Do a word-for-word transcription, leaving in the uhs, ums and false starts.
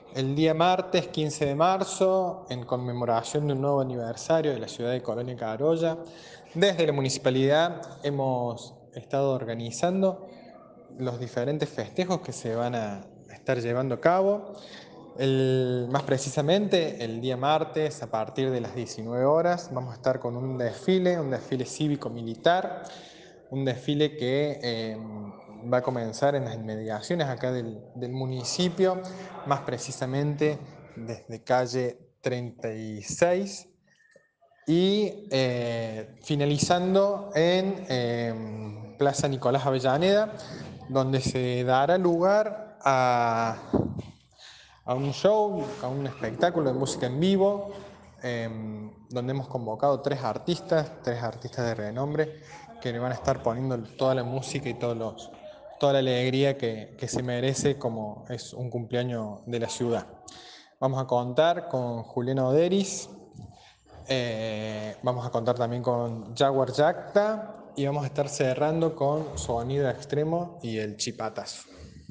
El día martes quince de marzo, en conmemoración de un nuevo aniversario de la ciudad de Colonia Carolla, desde la municipalidad hemos estado organizando los diferentes festejos que se van a estar llevando a cabo. El, más precisamente, el día martes, a partir de las diecinueve horas, vamos a estar con un desfile, un desfile cívico-militar, un desfile que eh, va a comenzar en las inmediaciones acá del, del municipio, más precisamente desde calle treinta y seis y eh, finalizando en eh, Plaza Nicolás Avellaneda, donde se dará lugar a, a un show, a un espectáculo de música en vivo, eh, donde hemos convocado tres artistas, tres artistas de renombre, que le van a estar poniendo toda la música y todos los, toda la alegría que, que se merece como es un cumpleaños de la ciudad. Vamos a contar con Julián Oderis, eh, vamos a contar también con Jaguar Jacta y vamos a estar cerrando con Sonido Extremo y el Chipatazo.